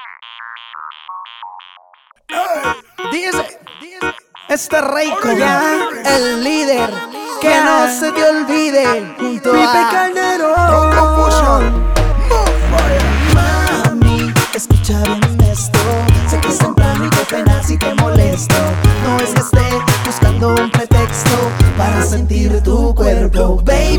Dice, este Reiko ya, el líder, que no se te olvide, junto Pipe a Calderón. Mami, escucha bien esto. Sé que es temprano y qué pena si te molesto. No es que esté buscando un pretexto para sentir tu cuerpo, baby.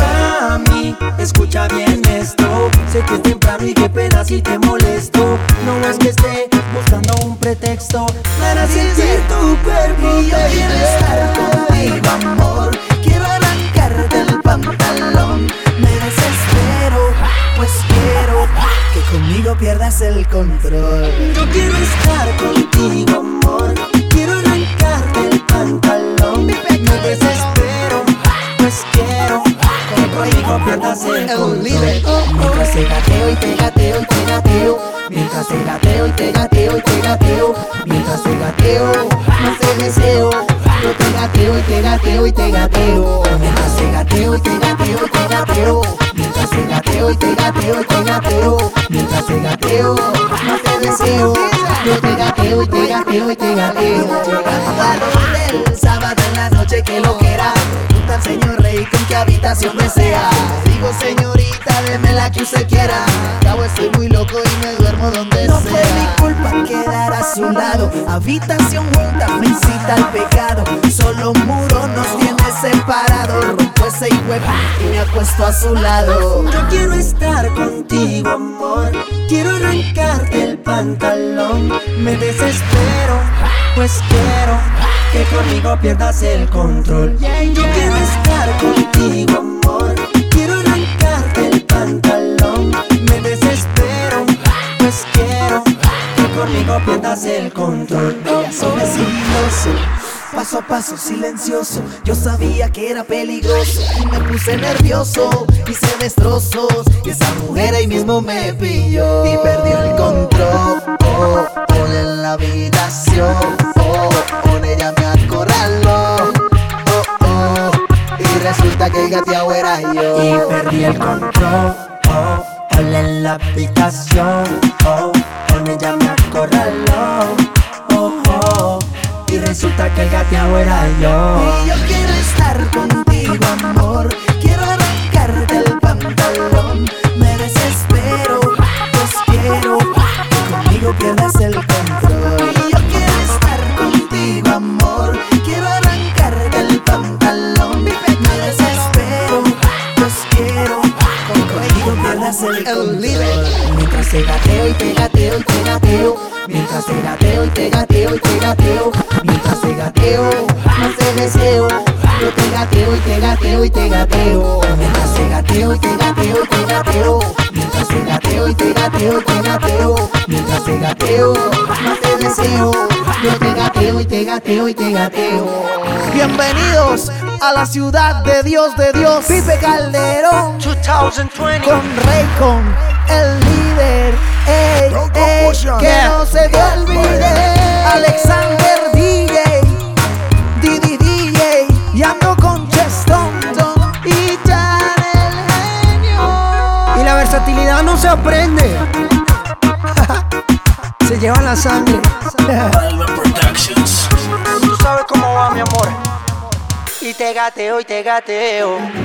Mami, escucha bien esto. Sé que es temprano y qué pena si te molesto. No es que esté buscando un pretexto para sentir tu cuerpo. Y yo quiero estar contigo, amor. Quiero arrancarte el pantalón. Me desespero, pues quiero que conmigo pierdas el control. Yo quiero estar contigo, amor. Quiero arrancarte el pantalón. Me desespero, pues quiero que conmigo pierdas el control. Mientras te gateo y te gateo y te gateo. Mientras te gateo y te gateo y te gateo. Mientras te gateo, más te deseo. Yo te gateo y te gateo y te gateo. Mientras te gateo y te gateo y te gateo. Mientras te gateo y te gateo y te gateo. Mientras te gateo, más te deseo. Yo te gateo y te gateo y te gateo. Llegando al hotel, sábado en la noche que lo quiera. Pregunta al señor rey con qué habitación desea. Digo señorita, deme la que usted quiera. Cabo estoy muy loco y me duermo donde No sea. fue mi Culpa quedar a su lado. Habitación junta me incita al pecado. Solo un muro nos tiene separados. Rompo ese hueco y me acuesto a su lado. Yo quiero estar contigo, amor. Quiero arrancarte el pantalón. Me desespero, pues quiero que conmigo pierdas el control. Yo quiero estar contigo, amor. Quiero arrancarte el pantalón. Me desespero, pues quiero que conmigo pierdas el control. Ella sobre sigiloso, paso a paso silencioso. Yo sabía que era peligroso y me puse nervioso. Hice destrozos y esa mujer ahí mismo me pilló y perdió el control. En la habitación, con ella me acorraló. Y resulta que el gateado era yo. Y perdí el control, en la habitación, con ella me acorraló, y resulta que el gateado era yo. Y yo quiero estar contigo, amor. Quiero arrancarte el pantalón. Me desespero, pues quiero que conmigo pierdas el control. Y yo quiero estar contigo, amor. Quiero arrancarte el pantalón. Me desespero, pues quiero que conmigo pierdas el control. Mientras te gateo y te gateo y te gateo. Mientras te gateo y te gateo y te gateo. Mientras te gateo, más te deseo. Yo te gateo y te gateo y te gateo. Mientras te gateo y te gateo y te gateo. Mientras te gateo y te gateo y te gateo. Mientras te gateo, más te deseo. Yo te gateo y te gateo y te gateo. Bienvenidos a la ciudad de Dios, Pipe Calderón 2020. con Raycon, el líder. Ey, ey, que no se te olvide. Alexander DJ, Didi DJ, y ando con Cheston y Jan el genio. Y la versatilidad no se aprende, se lleva la sangre. Alma Productions. Tú sabes cómo va, mi amor. Y te gateo y te gateo.